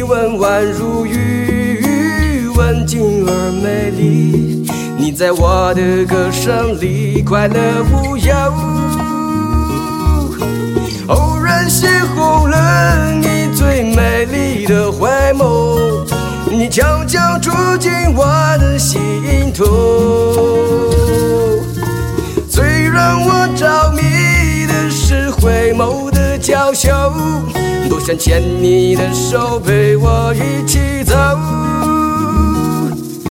温婉如玉，文静而美丽。你在我的歌声里快乐无忧。偶然邂逅了你最美丽的回眸，你悄悄住进我的心头。最让我着迷的是回眸的娇羞，多想牵你的手陪我一起走。